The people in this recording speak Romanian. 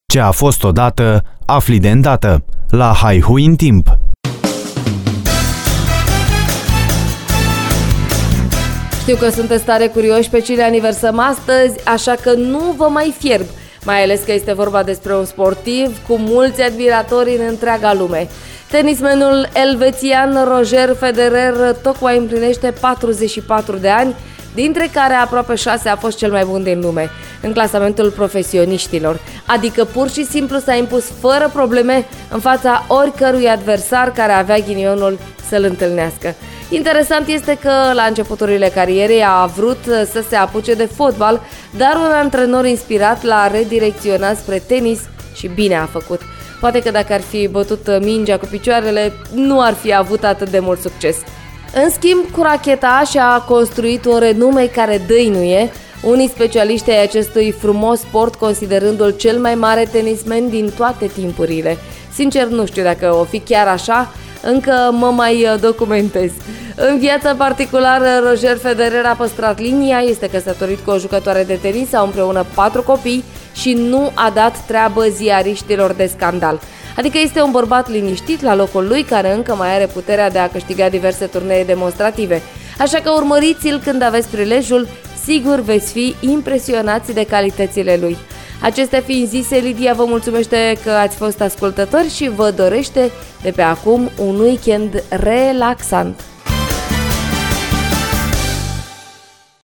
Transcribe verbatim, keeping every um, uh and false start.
Ce a fost odată, afli de îndată. La Haihui în timp. Știu că sunteți tare curioși pe cine aniversăm astăzi, așa că nu vă mai fierb, mai ales că este vorba despre un sportiv cu mulți admiratori în întreaga lume. Tenismenul elvețian Roger Federer tocmai împlinește patruzeci și patru de ani, dintre care aproape șase a fost cel mai bun din lume, în clasamentul profesioniștilor, adică pur și simplu s-a impus fără probleme în fața oricărui adversar care avea ghinionul să-l întâlnească. Interesant este că la începuturile carierei a vrut să se apuce de fotbal, dar un antrenor inspirat l-a redirecționat spre tenis și bine a făcut. Poate că dacă ar fi bătut mingea cu picioarele, nu ar fi avut atât de mult succes. În schimb, cu racheta și-a construit un renume care dăinuie, unii specialiști ai acestui frumos sport considerându-l cel mai mare tenismen din toate timpurile. Sincer, nu știu dacă o fi chiar așa, încă mă mai documentez. În viața particulară, Roger Federer a păstrat linia, este căsătorit cu o jucătoare de tenis, au împreună patru copii și nu a dat treabă ziariștilor de scandal. Adică este un bărbat liniștit la locul lui, care încă mai are puterea de a câștiga diverse turnee demonstrative. Așa că urmăriți-l când aveți prilejul, sigur veți fi impresionați de calitățile lui. Acestea fiind zise, Lidia vă mulțumește că ați fost ascultători și vă dorește de pe acum un weekend relaxant.